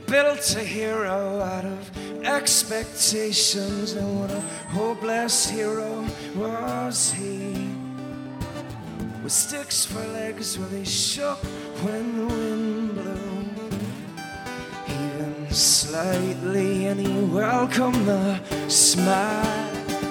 built a hero out of expectations, and what a hopeless hero was he. With sticks for legs where they shook when the wind blew, even slightly, and he welcomed the smile,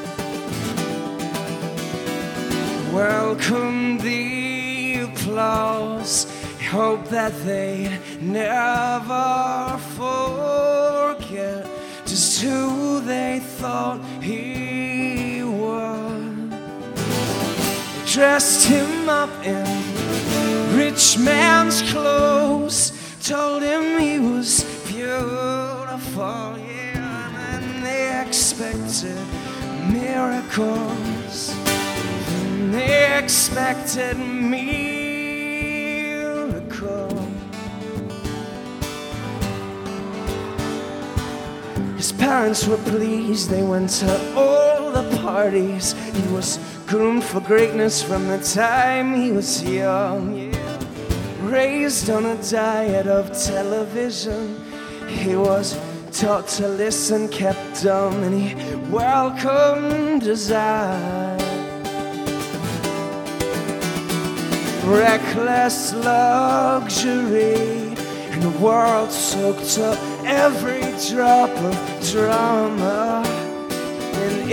welcomed the applause. Hope that they'd never forget just who they thought he was. They dressed him up in rich man's clothes, told him he was beautiful, yeah, and they expected miracles, and they expected me. His parents were pleased, they went to all the parties. He was groomed for greatness from the time he was young, yeah. Raised on a diet of television, he was taught to listen, kept dumb, and he welcomed desire. Reckless luxury, and the world soaked up every drop of drama and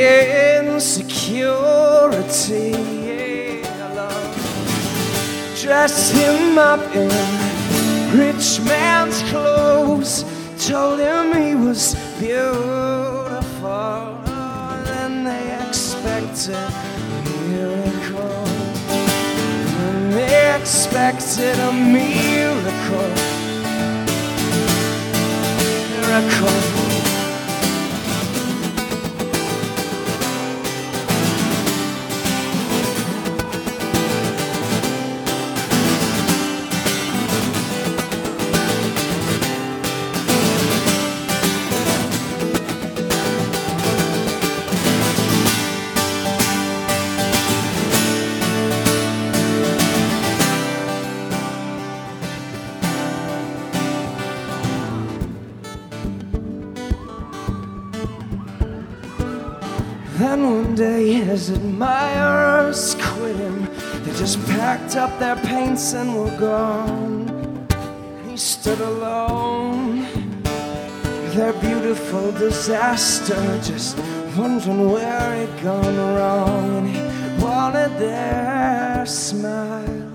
insecurity. Yeah, love dressed him up in rich man's clothes, told him he was beautiful, and they expected a miracle. And they expected a miracle. Then one day his admirers quit him. They just packed up their paints and were gone. He stood alone, their beautiful disaster, just wondering where it gone wrong. And he wanted their smile,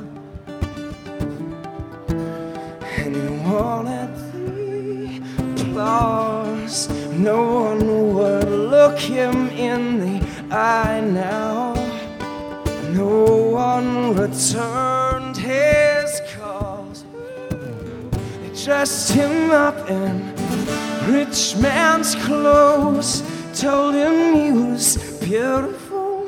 and he wanted the applause. No one would look him in the eye now. No one returned his calls. They dressed him up in rich man's clothes, told him he was beautiful,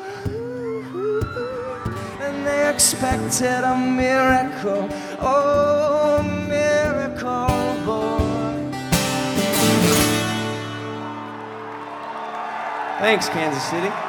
and they expected a miracle. Oh, miracle boy. Thanks, Kansas City.